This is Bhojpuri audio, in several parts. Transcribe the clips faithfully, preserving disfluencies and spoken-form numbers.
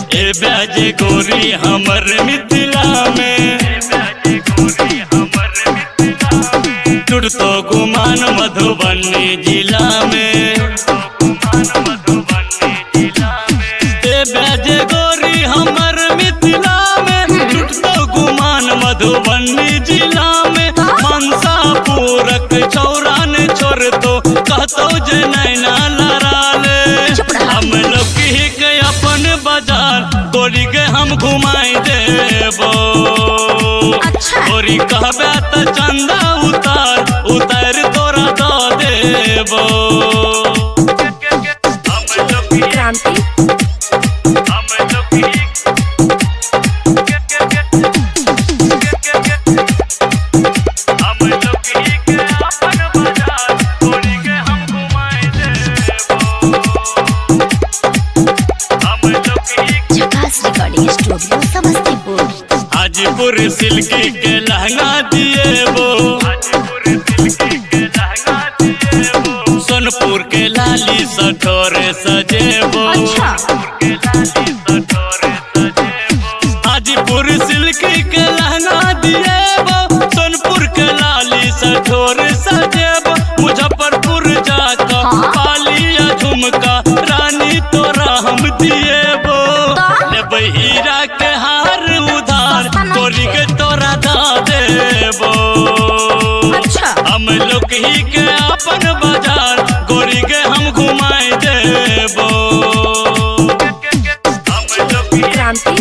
ए ब्याज गोरी हमर मिथिला में टूटतो गुमान मधुबनी जिला में ए ब्याज गोरी हमर मिथिला में टूटतो गुमान मधुबनी जिला में मनसा पूरक चौरान छोड़ तो कहतो जे नैना लड़ाले हम लोग के अपन बाजार गोरी के हम घुमाई देबो गोरी कहबे त चंदा उतार उतार तोरा दो देबो Kranti recording studio Samastipur. Hajipur silky के लहंगा दिए वो सोनपुर के लाली सठोरे सजेबो हाजीपुर सिल्की के लहंगा दिए वो सोनपुर के लाली सठोरे सजेबो मुजफ्फरपुर जाकर पालिया झुमका रानी तोरा हम दिए वो हीरा के हार उधार गोरी के तोरा दा देबो हम लोग ही के अपन बाजार गोरी के हम घुमाई देबो क्रांति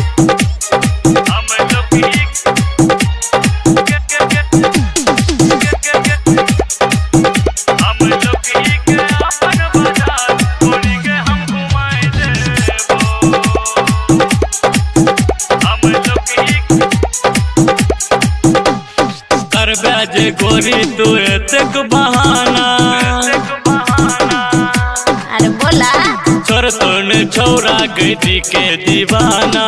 ब्याज गोरी तू एतक बहाना अरे बोला छोर तोन छौरा गई के दीवाना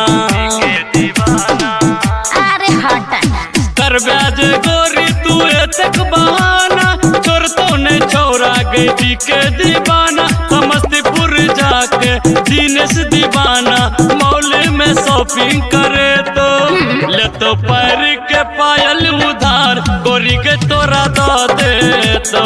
अरे हटा कर ब्याज गोरी तू एतक बहाना छोर तोन छौरा गई के दीवाना समस्तीपुर जाके दिनेश दीवाना मॉल में शॉपिंग करे तो ले तो पैर के पायल उधार गोरी के तोरा दो दे तो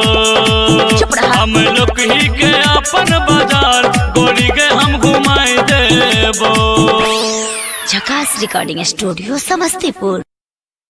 हम लोग ही के अपन बाजार गोरी के हम घुमाई देबो। झकास रिकॉर्डिंग स्टूडियो समस्तीपुर।